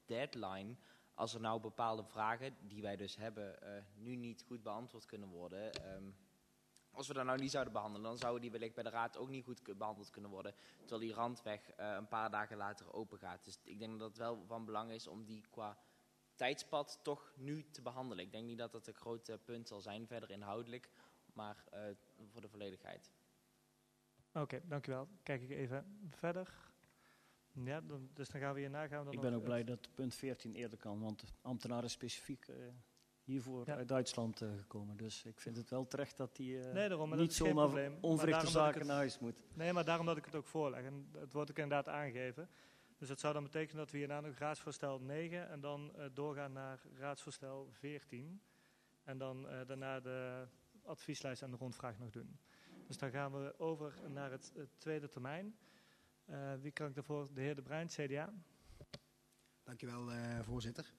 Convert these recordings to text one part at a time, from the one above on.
deadline, als er nou bepaalde vragen die wij dus hebben nu niet goed beantwoord kunnen worden, als we dat nou niet zouden behandelen, dan zouden die wellicht bij de raad ook niet goed behandeld kunnen worden, terwijl die randweg een paar dagen later open gaat. Dus ik denk dat het wel van belang is om die qua tijdspad toch nu te behandelen. Ik denk niet dat dat een groot punt zal zijn, verder inhoudelijk, maar voor de volledigheid. Oké, dankjewel. Kijk ik even verder. Ja, dus dan gaan we hierna gaan we dan. Ik ben ook blij dat punt 14 eerder kan, want de ambtenaren specifiek hiervoor uit Duitsland gekomen. Dus ik vind het wel terecht dat die niet zomaar onverrichte zaken naar huis moet. Nee, maar daarom dat ik het ook voorleg. En het wordt ook inderdaad aangegeven. Dus dat zou dan betekenen dat we hierna nog raadsvoorstel 9 en dan doorgaan naar raadsvoorstel 14. En dan daarna de advieslijst en de rondvraag nog doen. Dus dan gaan we over naar het tweede termijn. Wie kan ik daarvoor? De heer De Bruin, CDA. Dankjewel, voorzitter.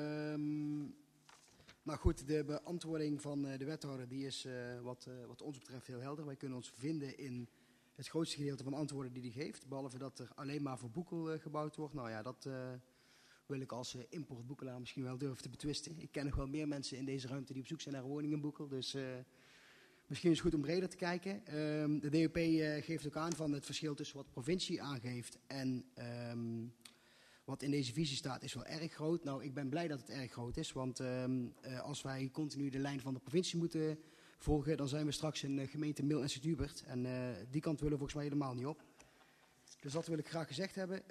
Nou goed, de beantwoording van de wethouder die is wat ons betreft heel helder. Wij kunnen ons vinden in het grootste gedeelte van de antwoorden die hij geeft. Behalve dat er alleen maar voor Boekel gebouwd wordt. Nou ja, dat wil ik als importboekelaar misschien wel durven te betwisten. Ik ken nog wel meer mensen in deze ruimte die op zoek zijn naar een woning in Boekel. Dus misschien is het goed om breder te kijken. De DOP geeft ook aan van het verschil tussen wat de provincie aangeeft en wat in deze visie staat is wel erg groot. Nou, ik ben blij dat het erg groot is, want als wij continu de lijn van de provincie moeten volgen, dan zijn we straks een gemeente Mil en Sint-Hubert. En die kant willen we volgens mij helemaal niet op. Dus dat wil ik graag gezegd hebben.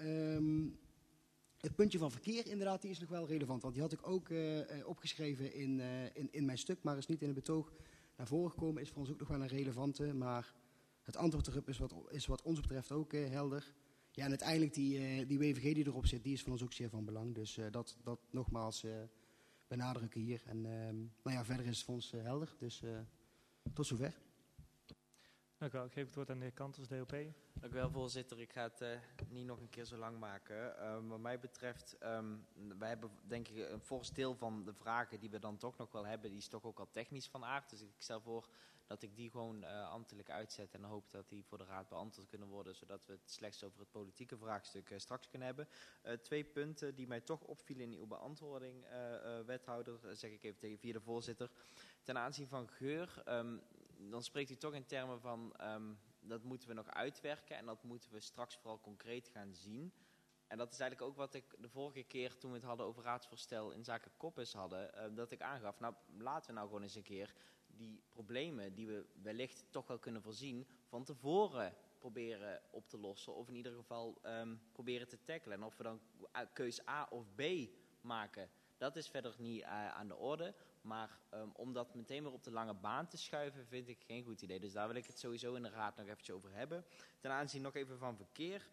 Het puntje van verkeer, inderdaad, die is nog wel relevant. Want die had ik ook opgeschreven in mijn stuk, maar is niet in het betoog naar voren gekomen. Is voor ons ook nog wel een relevante, maar het antwoord erop is wat ons betreft ook helder. Ja, en uiteindelijk die WVG die erop zit, die is van ons ook zeer van belang. Dus dat nogmaals benadrukken hier. En nou ja, verder is het voor ons helder. Dus tot zover. Dank u wel. Ik geef het woord aan de heer Kanters, DOP. Dank u wel, voorzitter. Ik ga het niet nog een keer zo lang maken. Wat mij betreft, wij hebben denk ik een fors deel van de vragen die we dan toch nog wel hebben, die is toch ook al technisch van aard. Dus ik stel voor dat ik die gewoon ambtelijk uitzet en hoop dat die voor de raad beantwoord kunnen worden, zodat we het slechts over het politieke vraagstuk straks kunnen hebben. 2 punten die mij toch opvielen in uw beantwoording, wethouder, zeg ik even via de voorzitter. Ten aanzien van geur, dan spreekt u toch in termen van dat moeten we nog uitwerken en dat moeten we straks vooral concreet gaan zien. En dat is eigenlijk ook wat ik de vorige keer toen we het hadden over raadsvoorstel in zaken Koppes hadden, dat ik aangaf, nou laten we nou gewoon eens een keer die problemen die we wellicht toch wel kunnen voorzien, van tevoren proberen op te lossen. Of in ieder geval proberen te tackelen. En of we dan keus A of B maken, dat is verder niet aan de orde. Maar om dat meteen weer op de lange baan te schuiven, vind ik geen goed idee. Dus daar wil ik het sowieso in de raad nog eventjes over hebben. Ten aanzien nog even van verkeer.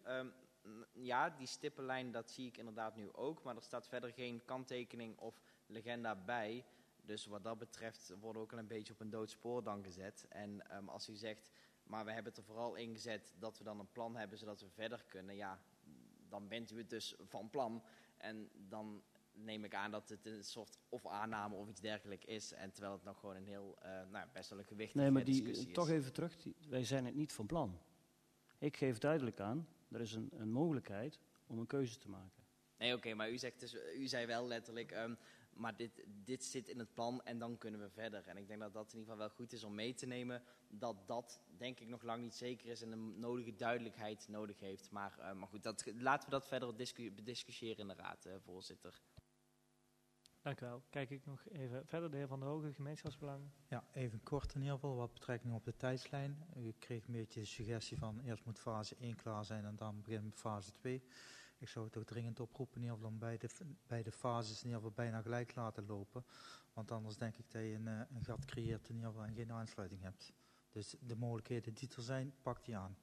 Ja, die stippenlijn, dat zie ik inderdaad nu ook. Maar er staat verder geen kanttekening of legenda bij. Dus wat dat betreft worden we ook al een beetje op een dood spoor dan gezet. En als u zegt, maar we hebben het er vooral in gezet dat we dan een plan hebben zodat we verder kunnen. Ja, dan bent u het dus van plan. En dan neem ik aan dat het een soort of aanname of iets dergelijks is. En terwijl het nog gewoon een heel, best wel een gewichtige discussie is. Toch even terug, wij zijn het niet van plan. Ik geef duidelijk aan, er is een mogelijkheid om een keuze te maken. Nee, oké, maar u zei wel letterlijk, maar dit zit in het plan en dan kunnen we verder. En ik denk dat dat in ieder geval wel goed is om mee te nemen, dat denk ik nog lang niet zeker is en een nodige duidelijkheid nodig heeft. Maar goed, laten we dat verder bediscussiëren in de raad, voorzitter. Dank u wel. Kijk ik nog even verder. De heer Van der Hogen, gemeenschapsbelang. Ja, even kort in ieder geval, wat betrekking op de tijdslijn. U kreeg een beetje de suggestie van eerst moet fase 1 klaar zijn en dan beginnen we fase 2. Ik zou het ook dringend oproepen in ieder geval om beide fases in ieder geval bijna gelijk laten lopen. Want anders denk ik dat je een gat creëert in ieder geval en geen aansluiting hebt. Dus de mogelijkheden die er zijn, pak die aan.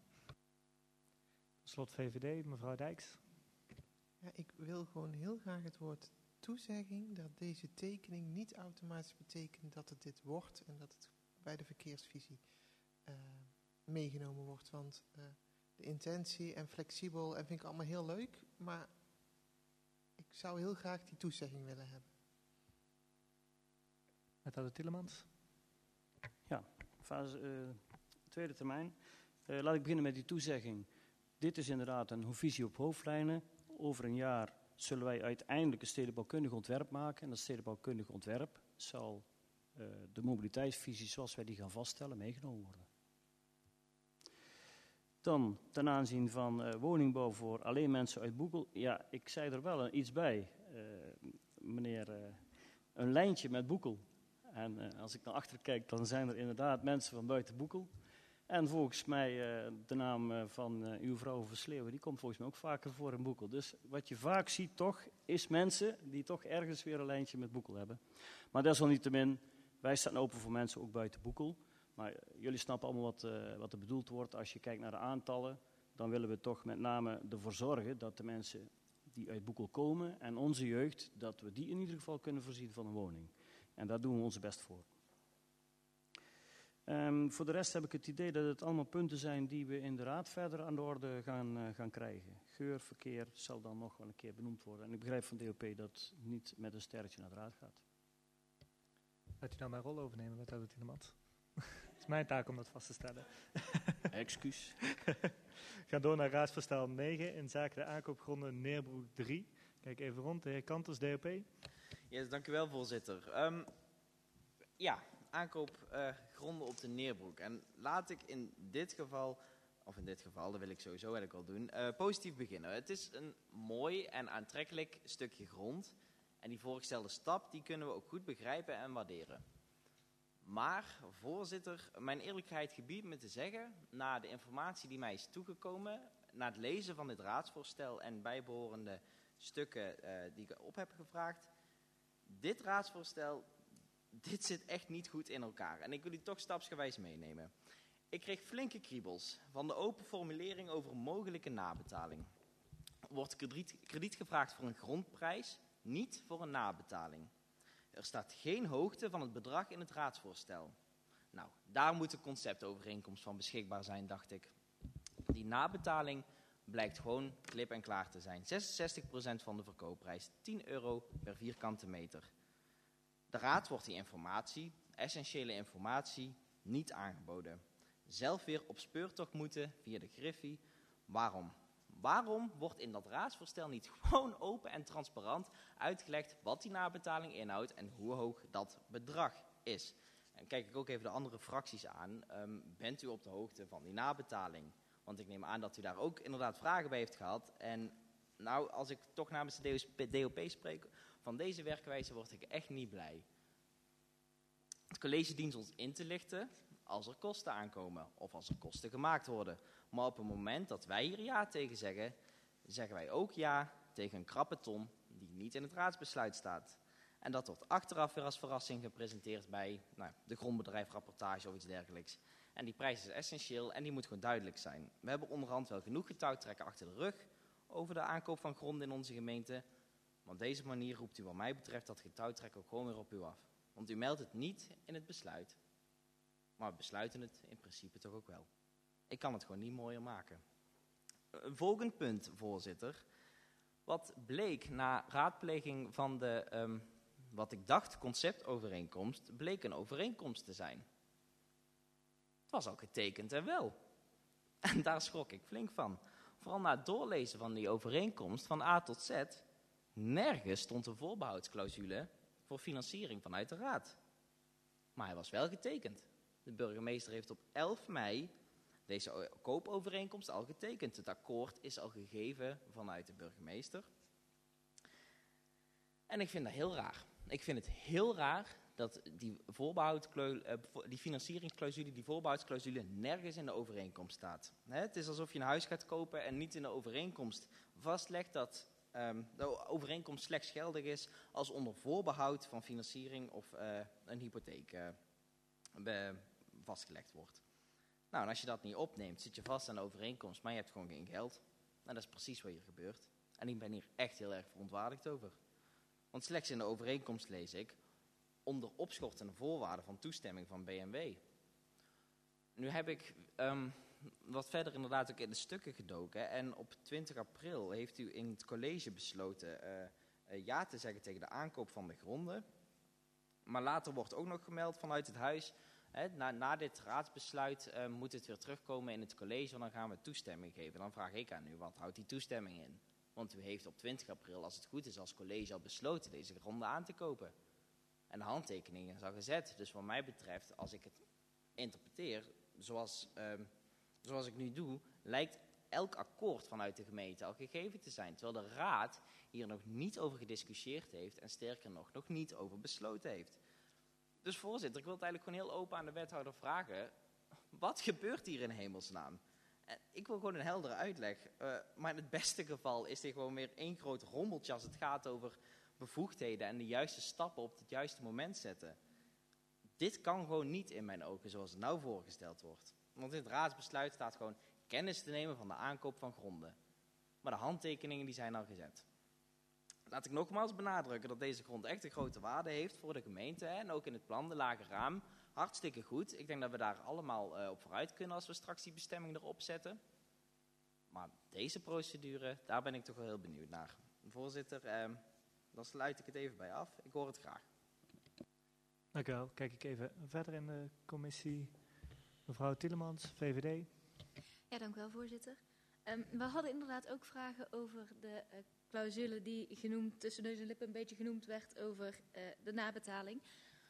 Slot VVD, mevrouw Dijks. Ja, ik wil gewoon heel graag het woord toezegging dat deze tekening niet automatisch betekent dat het dit wordt en dat het bij de verkeersvisie meegenomen wordt. Want de intentie en flexibel en vind ik allemaal heel leuk, maar ik zou heel graag die toezegging willen hebben. Wethouder Tielemans. Ja, fase tweede termijn. Laat ik beginnen met die toezegging. Dit is inderdaad een visie op hoofdlijnen. Over een jaar zullen wij uiteindelijk een stedenbouwkundig ontwerp maken. En dat stedenbouwkundig ontwerp zal de mobiliteitsvisie zoals wij die gaan vaststellen meegenomen worden. Dan ten aanzien van woningbouw voor alleen mensen uit Boekel. Ja, ik zei er wel iets bij. Meneer, een lijntje met Boekel. En als ik naar achter kijk, dan zijn er inderdaad mensen van buiten Boekel. En volgens mij de naam van uw vrouw Versleeuwen, die komt volgens mij ook vaker voor in Boekel. Dus wat je vaak ziet toch, is mensen die toch ergens weer een lijntje met Boekel hebben. Maar desalniettemin, wij staan open voor mensen ook buiten Boekel. Maar jullie snappen allemaal wat er bedoeld wordt. Als je kijkt naar de aantallen, dan willen we toch met name ervoor zorgen dat de mensen die uit Boekel komen en onze jeugd, dat we die in ieder geval kunnen voorzien van een woning. En daar doen we ons best voor. Voor de rest heb ik het idee dat het allemaal punten zijn die we in de raad verder aan de orde gaan krijgen. Geur, verkeer zal dan nog wel een keer benoemd worden. En ik begrijp van DOP dat het niet met een sterretje naar de raad gaat. Gaat u nou mijn rol overnemen, wethouder Tielemans? Het is mijn taak om dat vast te stellen. Excuus. We gaan door naar raadsvoorstel 9 in zaken de aankoopgronden Neerbroek 3. Kijk even rond, de heer Kanters, DOP. Yes, dank u wel, voorzitter. Aankoopgronden op de Neerbroek. En laat ik in dit geval, dat wil ik sowieso eigenlijk wel doen, positief beginnen. Het is een mooi en aantrekkelijk stukje grond. En die voorgestelde stap, die kunnen we ook goed begrijpen en waarderen. Maar, voorzitter, mijn eerlijkheid gebiedt me te zeggen, na de informatie die mij is toegekomen, na het lezen van dit raadsvoorstel en bijbehorende stukken die ik op heb gevraagd, dit raadsvoorstel, dit zit echt niet goed in elkaar. En ik wil u toch stapsgewijs meenemen. Ik kreeg flinke kriebels van de open formulering over mogelijke nabetaling. Wordt krediet gevraagd voor een grondprijs, niet voor een nabetaling. Er staat geen hoogte van het bedrag in het raadsvoorstel. Nou, daar moet een conceptovereenkomst van beschikbaar zijn, dacht ik. Die nabetaling blijkt gewoon klip en klaar te zijn. 66% van de verkoopprijs, €10 per vierkante meter. De raad wordt die informatie, essentiële informatie, niet aangeboden. Zelf weer op speurtocht moeten via de Griffie. Waarom? Waarom wordt in dat raadsvoorstel niet gewoon open en transparant uitgelegd wat die nabetaling inhoudt en hoe hoog dat bedrag is? En kijk ik ook even de andere fracties aan. Bent u op de hoogte van die nabetaling? Want ik neem aan dat u daar ook inderdaad vragen bij heeft gehad. En nou, als ik toch namens de DOP spreek, van deze werkwijze word ik echt niet blij. Het college dient ons in te lichten als er kosten aankomen of als er kosten gemaakt worden. Maar op het moment dat wij hier ja tegen zeggen, zeggen wij ook ja tegen een krappe ton die niet in het raadsbesluit staat. En dat wordt achteraf weer als verrassing gepresenteerd bij de grondbedrijfrapportage of iets dergelijks. En die prijs is essentieel en die moet gewoon duidelijk zijn. We hebben onderhand wel genoeg getouwtrekken achter de rug over de aankoop van grond in onze gemeente. Maar op deze manier roept u wat mij betreft dat getouwtrek ook gewoon weer op u af. Want u meldt het niet in het besluit. Maar we besluiten het in principe toch ook wel. Ik kan het gewoon niet mooier maken. Een volgend punt, voorzitter. Wat bleek na raadpleging van de, wat ik dacht, conceptovereenkomst, bleek een overeenkomst te zijn. Het was al getekend en wel. En daar schrok ik flink van. Vooral na het doorlezen van die overeenkomst van A tot Z, nergens stond een voorbehoudsclausule voor financiering vanuit de raad. Maar hij was wel getekend. De burgemeester heeft op 11 mei deze koopovereenkomst al getekend. Het akkoord is al gegeven vanuit de burgemeester. En ik vind dat heel raar. Ik vind het heel raar dat die financieringsclausule, die voorbehoudsclausule, nergens in de overeenkomst staat. Het is alsof je een huis gaat kopen en niet in de overeenkomst vastlegt dat de overeenkomst slechts geldig is als onder voorbehoud van financiering of een hypotheek vastgelegd wordt. Nou, en als je dat niet opneemt, zit je vast aan de overeenkomst, maar je hebt gewoon geen geld. En dat is precies wat hier gebeurt. En ik ben hier echt heel erg verontwaardigd over. Want slechts in de overeenkomst lees ik onder opschortende voorwaarden van toestemming van BMW. Nu heb ik wat verder inderdaad ook in de stukken gedoken. En op 20 april heeft u in het college besloten ja te zeggen tegen de aankoop van de gronden. Maar later wordt ook nog gemeld vanuit het huis, na dit raadsbesluit moet het weer terugkomen in het college, en dan gaan we toestemming geven. Dan vraag ik aan u, wat houdt die toestemming in? Want u heeft op 20 april, als het goed is, als college al besloten deze gronden aan te kopen. En de handtekening is al gezet. Dus wat mij betreft, als ik het interpreteer zoals ik nu doe, lijkt elk akkoord vanuit de gemeente al gegeven te zijn. Terwijl de raad hier nog niet over gediscussieerd heeft en sterker nog niet over besloten heeft. Dus voorzitter, ik wil het eigenlijk gewoon heel open aan de wethouder vragen. Wat gebeurt hier in hemelsnaam? Ik wil gewoon een heldere uitleg. Maar in het beste geval is dit gewoon weer één groot rommeltje als het gaat over bevoegdheden en de juiste stappen op het juiste moment zetten. Dit kan gewoon niet in mijn ogen zoals het nou voorgesteld wordt. Want in het raadsbesluit staat gewoon kennis te nemen van de aankoop van gronden. Maar de handtekeningen die zijn al gezet. Laat ik nogmaals benadrukken dat deze grond echt een grote waarde heeft voor de gemeente. En ook in het plan, de lage raam, hartstikke goed. Ik denk dat we daar allemaal op vooruit kunnen als we straks die bestemming erop zetten. Maar deze procedure, daar ben ik toch wel heel benieuwd naar. Voorzitter, dan sluit ik het even bij af. Ik hoor het graag. Dank u wel. Kijk ik even verder in de commissie. Mevrouw Tielemans, VVD. Ja, dank u wel, voorzitter. We hadden inderdaad ook vragen over de clausule die genoemd, tussen neus en lippen een beetje genoemd werd over de nabetaling.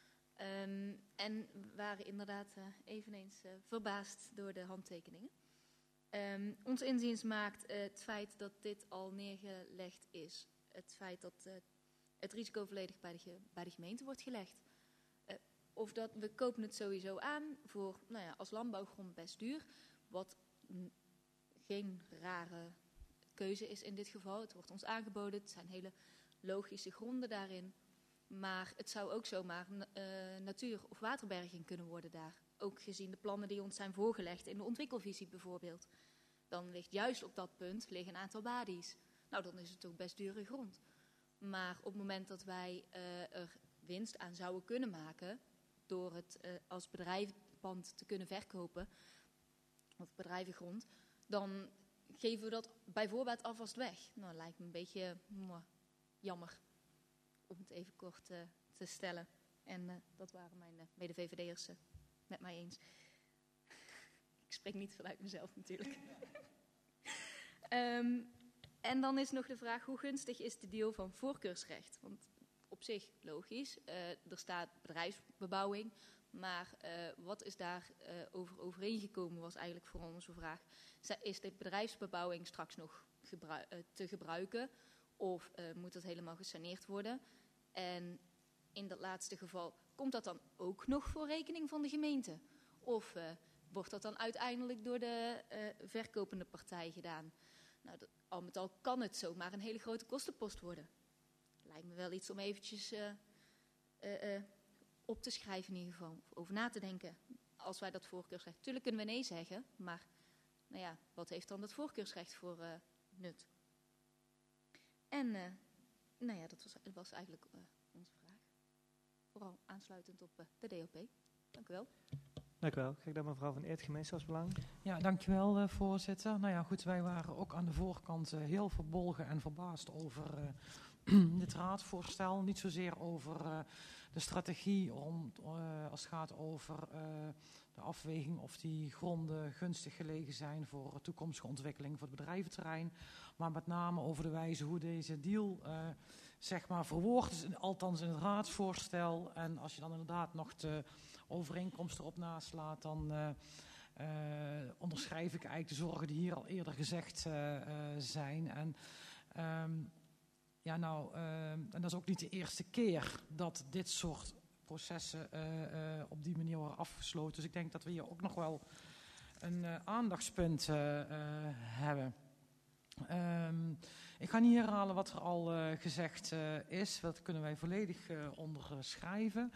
En we waren inderdaad eveneens verbaasd door de handtekeningen. Ons inziens maakt het feit dat dit al neergelegd is, het feit dat het risico volledig bij de gemeente wordt gelegd. Of dat we kopen het sowieso aan voor, als landbouwgrond best duur, wat geen rare keuze is in dit geval. Het wordt ons aangeboden, het zijn hele logische gronden daarin. Maar het zou ook zomaar natuur- of waterberging kunnen worden daar. Ook gezien de plannen die ons zijn voorgelegd in de ontwikkelvisie bijvoorbeeld. Dan ligt juist op dat punt een aantal badies. Nou, dan is het ook best dure grond. Maar op het moment dat wij er winst aan zouden kunnen maken door het als bedrijvenpand te kunnen verkopen, of bedrijvengrond, dan geven we dat bij voorbaat alvast weg. Nou, dat lijkt me een beetje jammer, om het even kort te stellen. En dat waren mijn mede-VVD'ers met mij eens. Ik spreek niet vanuit mezelf natuurlijk. En dan is nog de vraag, hoe gunstig is de deal van voorkeursrecht? Want op zich logisch, er staat bedrijfsbebouwing, maar wat is daar over overeengekomen was eigenlijk voor onze vraag. Is de bedrijfsbebouwing straks nog te gebruiken of moet dat helemaal gesaneerd worden? En in dat laatste geval, komt dat dan ook nog voor rekening van de gemeente? Of wordt dat dan uiteindelijk door de verkopende partij gedaan? Nou, al met al kan het zomaar een hele grote kostenpost worden. Lijkt me wel iets om eventjes op te schrijven in ieder geval. Of over na te denken. Als wij dat voorkeursrecht... Tuurlijk kunnen we nee zeggen, maar wat heeft dan dat voorkeursrecht voor nut? En dat was eigenlijk onze vraag. Vooral aansluitend op de DOP. Dank u wel. Dank u wel. Kijk dan mevrouw van Eert, gemeenschapsbelang. Ja, dankjewel voorzitter. Nou ja, goed, wij waren ook aan de voorkant heel verbolgen en verbaasd over dit raadsvoorstel. Niet zozeer over de strategie als het gaat over de afweging of die gronden gunstig gelegen zijn voor toekomstige ontwikkeling voor het bedrijventerrein. Maar met name over de wijze hoe deze deal verwoord is, althans in het raadsvoorstel. En als je dan inderdaad nog de overeenkomst erop naslaat, dan onderschrijf ik eigenlijk de zorgen die hier al eerder gezegd zijn. En en dat is ook niet de eerste keer dat dit soort processen op die manier worden afgesloten. Dus ik denk dat we hier ook nog wel een aandachtspunt hebben. Ik ga niet herhalen wat er al gezegd is. Dat kunnen wij volledig onderschrijven.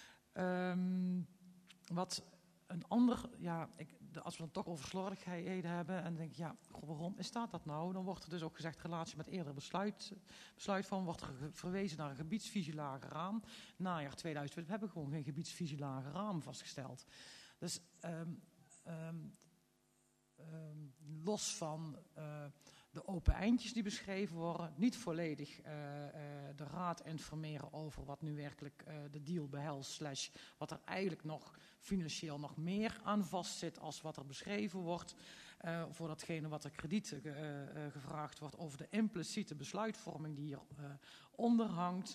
Wat een ander... als we dan toch over slordigheden hebben en denk waarom staat dat nou? Dan wordt er dus ook gezegd, relatie met eerder besluit van, wordt er verwezen naar een gebiedsvisie lager raam. Najaar 2020, we hebben gewoon geen gebiedsvisie lager raam vastgesteld. Dus los van de open eindjes die beschreven worden, niet volledig de raad informeren over wat nu werkelijk de deal behelst, / wat er eigenlijk nog financieel nog meer aan vastzit als wat er beschreven wordt, voor datgene wat er krediet gevraagd wordt, over de impliciete besluitvorming die hier onder hangt.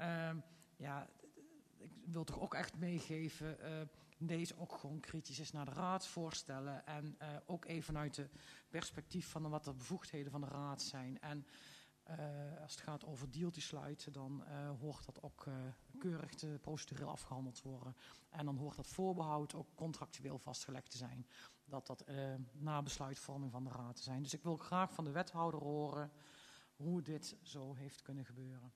Ik wil toch ook echt meegeven, deze ook gewoon kritisch is naar de raadsvoorstellen en ook even vanuit de perspectief van wat de bevoegdheden van de raad zijn. En als het gaat over deal te sluiten, dan hoort dat ook keurig procedureel afgehandeld worden. En dan hoort dat voorbehoud ook contractueel vastgelegd te zijn. Dat na besluitvorming van de raad te zijn. Dus ik wil graag van de wethouder horen hoe dit zo heeft kunnen gebeuren.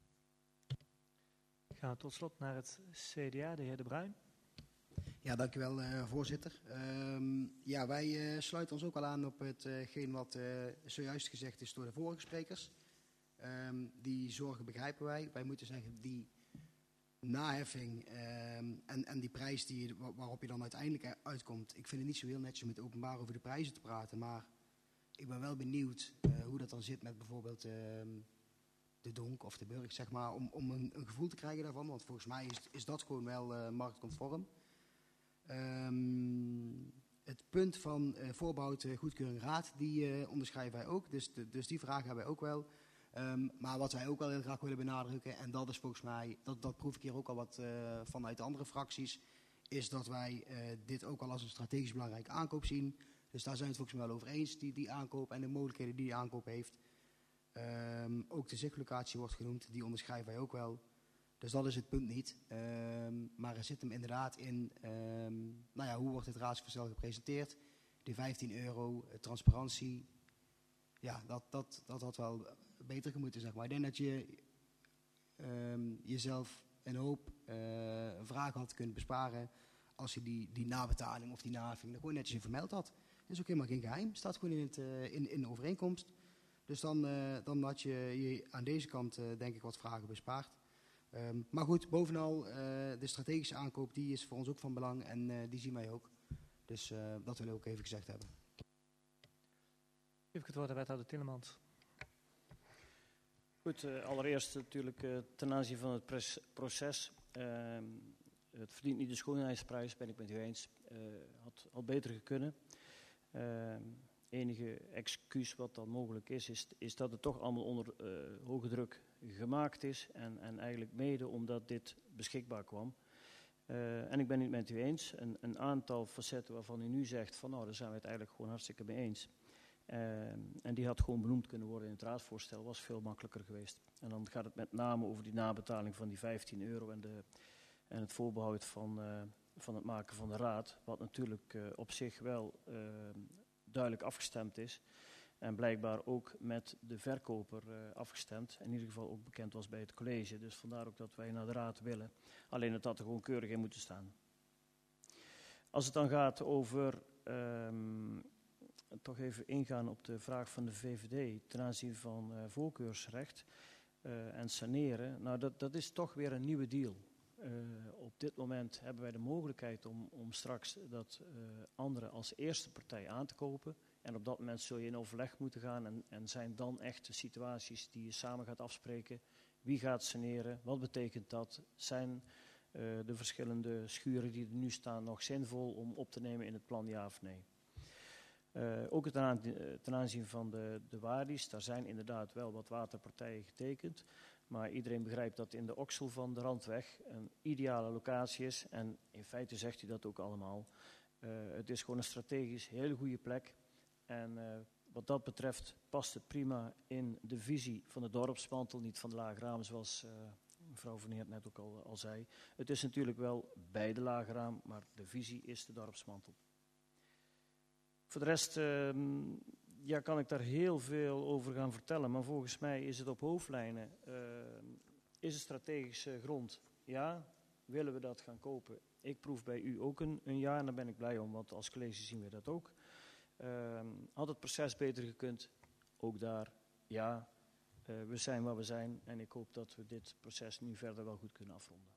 We gaan tot slot naar het CDA, de heer De Bruin. Ja, dankjewel voorzitter. Wij sluiten ons ook al aan op hetgeen wat zojuist gezegd is door de vorige sprekers. Die zorgen begrijpen wij. Wij moeten zeggen, die naheffing en die prijs waarop je dan uiteindelijk uitkomt. Ik vind het niet zo heel netjes om met openbaar over de prijzen te praten. Maar ik ben wel benieuwd hoe dat dan zit met bijvoorbeeld de Donk of de Burg, zeg maar. Om een gevoel te krijgen daarvan. Want volgens mij is dat gewoon wel marktconform. Het punt van voorbehoud goedkeuring raad, die onderschrijven wij ook. Dus die vraag hebben wij ook wel. Maar wat wij ook wel heel graag willen benadrukken, en dat is volgens mij, dat proef ik hier ook al wat vanuit de andere fracties, is dat wij dit ook al als een strategisch belangrijke aankoop zien. Dus daar zijn we het volgens mij wel over eens, die aankoop en de mogelijkheden die aankoop heeft. Ook de zichtlocatie wordt genoemd, die onderschrijven wij ook wel. Dus dat is het punt niet. Maar er zit hem inderdaad in, hoe wordt het raadsvoorstel gepresenteerd? De €15, transparantie. Ja, dat had wel beter gemoeten, zeg maar. Ik denk dat je jezelf een hoop vragen had kunnen besparen als je die nabetaling of die naheffing er gewoon netjes in vermeld had. Dat is ook helemaal geen geheim. Staat gewoon in de overeenkomst. Dus dan had je aan deze kant denk ik wat vragen bespaard. Maar goed, bovenal de strategische aankoop, die is voor ons ook van belang en die zien wij ook. Dus dat wil ik ook even gezegd hebben. Geef ik het woord aan wethouder Tillemans. Goed, allereerst natuurlijk ten aanzien van het proces. Het verdient niet de schoonheidsprijs, ben ik met u eens. Had beter gekunnen. Enige excuus wat dan mogelijk is dat het toch allemaal onder hoge druk gemaakt is. En eigenlijk mede omdat dit beschikbaar kwam. En ik ben het met u eens. Een aantal facetten waarvan u nu zegt van nou, daar zijn we het eigenlijk gewoon hartstikke mee eens. En die had gewoon benoemd kunnen worden in het raadsvoorstel, was veel makkelijker geweest. En dan gaat het met name over die nabetaling van die €15 en het voorbehoud van het maken van de raad. Wat natuurlijk op zich wel duidelijk afgestemd is. En blijkbaar ook met de verkoper afgestemd. In ieder geval ook bekend was bij het college. Dus vandaar ook dat wij naar de raad willen. Alleen het had er gewoon keurig in moeten staan. Als het dan gaat over toch even ingaan op de vraag van de VVD ten aanzien van voorkeursrecht en saneren. Nou, dat is toch weer een nieuwe deal. Op dit moment hebben wij de mogelijkheid om straks dat anderen als eerste partij aan te kopen. En op dat moment zul je in overleg moeten gaan en zijn dan echt de situaties die je samen gaat afspreken. Wie gaat saneren? Wat betekent dat? Zijn de verschillende schuren die er nu staan nog zinvol om op te nemen in het plan, ja of nee? Ook ten aanzien van de Wadi's, daar zijn inderdaad wel wat waterpartijen getekend. Maar iedereen begrijpt dat in de oksel van de Randweg een ideale locatie is. En in feite zegt hij dat ook allemaal. Het is gewoon een strategisch hele goede plek. En wat dat betreft past het prima in de visie van de dorpsmantel, niet van de Lage Raam, zoals mevrouw Van Eert net ook al zei. Het is natuurlijk wel bij de Lage Raam, maar de visie is de dorpsmantel. Voor de rest kan ik daar heel veel over gaan vertellen, maar volgens mij is het op hoofdlijnen, is het strategische grond. Ja, willen we dat gaan kopen? Ik proef bij u ook een ja en daar ben ik blij om, want als college zien we dat ook. Had het proces beter gekund? Ook daar, ja. We zijn waar we zijn en ik hoop dat we dit proces nu verder wel goed kunnen afronden.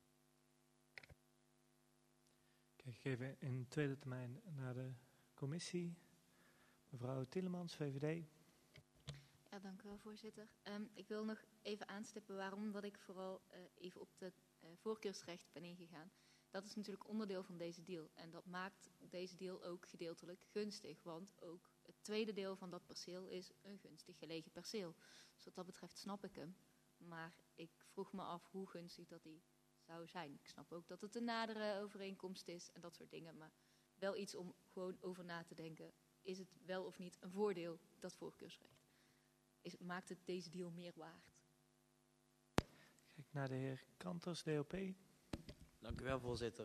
Kijk ik even in tweede termijn naar de commissie. Mevrouw Tillemans, VVD. Ja, dank u wel, voorzitter. Ik wil nog even aanstippen waarom dat ik vooral even op het voorkeursrecht ben ingegaan. Dat is natuurlijk onderdeel van deze deal. En dat maakt deze deal ook gedeeltelijk gunstig. Want ook het tweede deel van dat perceel is een gunstig gelegen perceel. Dus wat dat betreft snap ik hem. Maar ik vroeg me af hoe gunstig dat die zou zijn. Ik snap ook dat het een nadere overeenkomst is en dat soort dingen. Maar wel iets om gewoon over na te denken. Is het wel of niet een voordeel, dat voorkeursrecht? Maakt het deze deal meer waard? Kijk naar de heer Kanters, DOP. Dank u wel, voorzitter.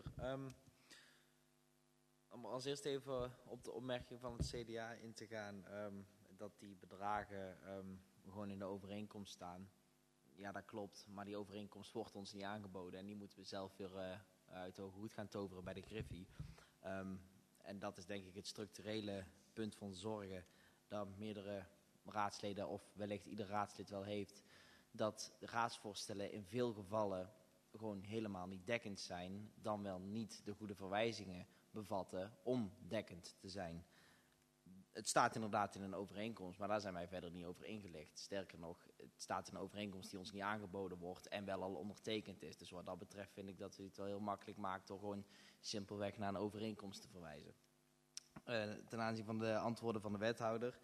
Om als eerst even op de opmerking van het CDA in te gaan, dat die bedragen gewoon in de overeenkomst staan. Ja, dat klopt, maar die overeenkomst wordt ons niet aangeboden en die moeten we zelf weer uit de hoge hoed gaan toveren bij de Griffie. En dat is denk ik het structurele punt van zorgen dat meerdere raadsleden, of wellicht ieder raadslid wel heeft, dat de raadsvoorstellen in veel gevallen gewoon helemaal niet dekkend zijn, dan wel niet de goede verwijzingen bevatten om dekkend te zijn. Het staat inderdaad in een overeenkomst, maar daar zijn wij verder niet over ingelicht. Sterker nog, het staat in een overeenkomst die ons niet aangeboden wordt en wel al ondertekend is. Dus wat dat betreft vind ik dat u het wel heel makkelijk maakt door gewoon simpelweg naar een overeenkomst te verwijzen. Ten aanzien van de antwoorden van de wethouder.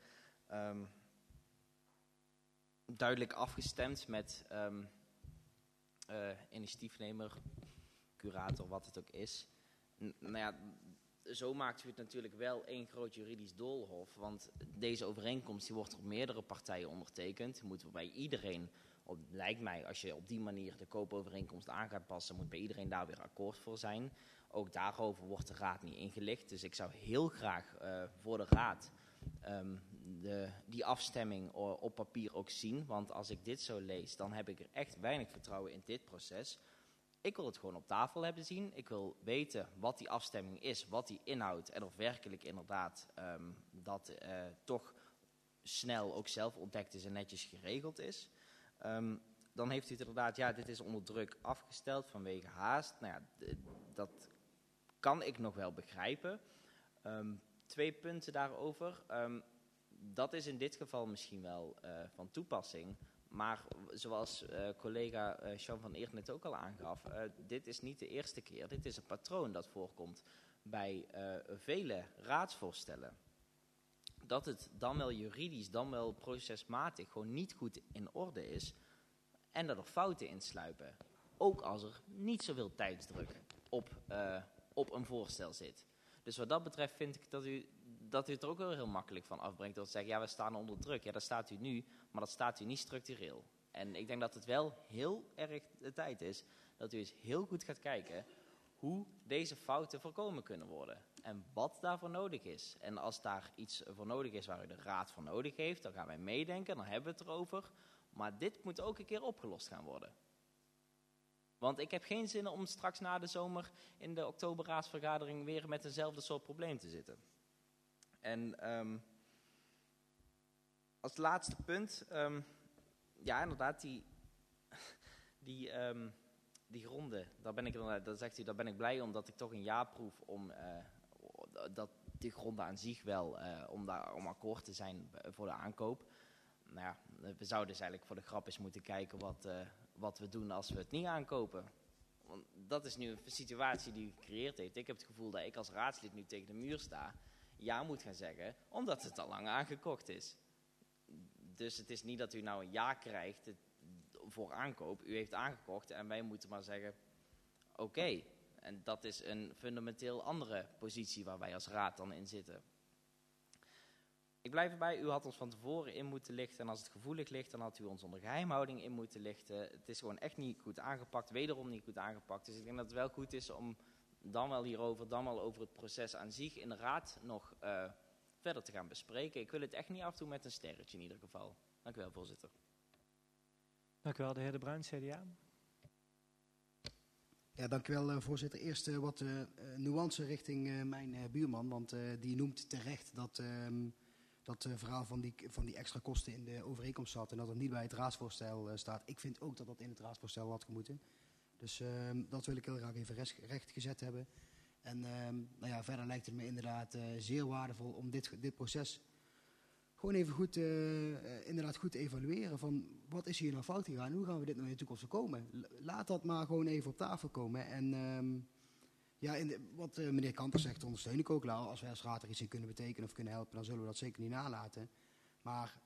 Duidelijk afgestemd met initiatiefnemer, curator, wat het ook is. Nou ja, zo maakt u het natuurlijk wel één groot juridisch doolhof. Want deze overeenkomst die wordt door meerdere partijen ondertekend. Moeten we bij iedereen, lijkt mij, als je op die manier de koopovereenkomst aan gaat passen, moet bij iedereen daar weer akkoord voor zijn. Ook daarover wordt de raad niet ingelicht. Dus ik zou heel graag voor de raad die afstemming op papier ook zien. Want als ik dit zo lees, dan heb ik er echt weinig vertrouwen in dit proces. Ik wil het gewoon op tafel hebben zien. Ik wil weten wat die afstemming is, wat die inhoudt en of werkelijk inderdaad dat toch snel ook zelf ontdekt is en netjes geregeld is. Dan heeft u het inderdaad, ja, dit is onder druk afgesteld vanwege haast. Nou ja, dat kan ik nog wel begrijpen. 2 punten daarover. Dat is in dit geval misschien wel van toepassing. Maar zoals collega Jean van Eert net ook al aangaf, dit is niet de eerste keer. Dit is een patroon dat voorkomt bij vele raadsvoorstellen. Dat het dan wel juridisch, dan wel procesmatig gewoon niet goed in orde is. En dat er fouten insluipen. Ook als er niet zoveel tijdsdruk op een voorstel zit. Dus wat dat betreft vind ik dat u het er ook wel heel makkelijk van afbrengt door te zeggen, ja, we staan onder druk. Ja, dat staat u nu, maar dat staat u niet structureel. En ik denk dat het wel heel erg de tijd is dat u eens heel goed gaat kijken hoe deze fouten voorkomen kunnen worden. En wat daarvoor nodig is. En als daar iets voor nodig is waar u de raad voor nodig heeft, dan gaan wij meedenken, dan hebben we het erover. Maar dit moet ook een keer opgelost gaan worden. Want ik heb geen zin om straks na de zomer in de oktoberraadsvergadering weer met eenzelfde soort probleem te zitten. En als laatste punt, ja inderdaad, die gronden, daar zegt u, daar ben ik blij om dat ik toch een jaarproef om dat die gronden aan zich wel, om akkoord te zijn voor de aankoop. Nou ja, we zouden dus eigenlijk voor de grap eens moeten kijken wat we doen als we het niet aankopen. Want dat is nu een situatie die gecreëerd heeft. Ik heb het gevoel dat ik als raadslid nu tegen de muur sta, ja moet gaan zeggen, omdat het al lang aangekocht is. Dus het is niet dat u nou een ja krijgt voor aankoop. U heeft aangekocht en wij moeten maar zeggen, oké. En dat is een fundamenteel andere positie waar wij als raad dan in zitten. Ik blijf erbij, u had ons van tevoren in moeten lichten. En als het gevoelig ligt, dan had u ons onder geheimhouding in moeten lichten. Het is gewoon echt niet goed aangepakt, wederom niet goed aangepakt. Dus ik denk dat het wel goed is om dan wel hierover, dan wel over het proces aan zich in de raad nog verder te gaan bespreken. Ik wil het echt niet afdoen met een sterretje in ieder geval. Dank u wel, voorzitter. Dank u wel, de heer De Bruin, CDA. Ja, dank u wel, voorzitter. Eerst wat nuance richting mijn buurman, want die noemt terecht dat verhaal van die extra kosten in de overeenkomst zat en dat het niet bij het raadsvoorstel staat. Ik vind ook dat dat in het raadsvoorstel had moeten. Dus dat wil ik heel graag even recht gezet hebben. En nou ja, verder lijkt het me inderdaad zeer waardevol om dit proces gewoon even goed, inderdaad goed evalueren van wat is hier nou fout gegaan, hoe gaan we dit nou in de toekomst voorkomen. Laat dat maar gewoon even op tafel komen. En wat meneer Kanter zegt, ondersteun ik ook. Als wij als raad er iets in kunnen betekenen of kunnen helpen, dan zullen we dat zeker niet nalaten. Maar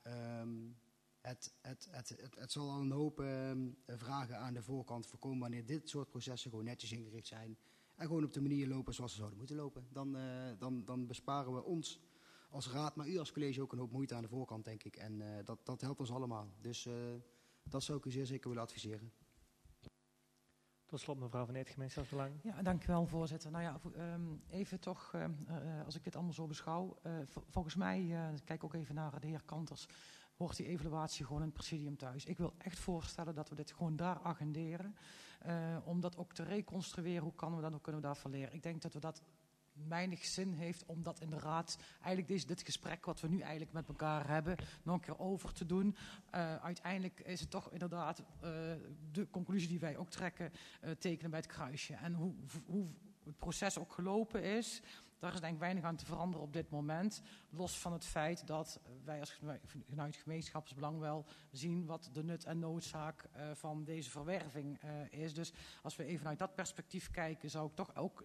het zal al een hoop vragen aan de voorkant voorkomen wanneer dit soort processen gewoon netjes ingericht zijn. En gewoon op de manier lopen zoals ze zouden moeten lopen. Dan besparen we ons als raad, maar u als college ook een hoop moeite aan de voorkant, denk ik. En dat helpt ons allemaal. Dus dat zou ik u zeer zeker willen adviseren. Tot slot mevrouw Van Eert, gemeenschapsbelang. Ja, dank u wel, voorzitter. Nou ja, even toch, als ik dit allemaal zo beschouw. Volgens mij, kijk ook even naar de heer Kanters, hoort die evaluatie gewoon in het presidium thuis. Ik wil echt voorstellen dat we dit gewoon daar agenderen. Om dat ook te reconstrueren, hoe kunnen we daarvan leren? Ik denk dat we dat weinig zin heeft om dat in de raad, eigenlijk dit gesprek wat we nu eigenlijk met elkaar hebben, nog een keer over te doen. Uiteindelijk is het toch inderdaad de conclusie die wij ook trekken, tekenen bij het kruisje. En hoe het proces ook gelopen is, daar is denk ik weinig aan te veranderen op dit moment. Los van het feit dat wij vanuit gemeenschapsbelang wel zien wat de nut en noodzaak van deze verwerving is. Dus als we even uit dat perspectief kijken, zou ik toch ook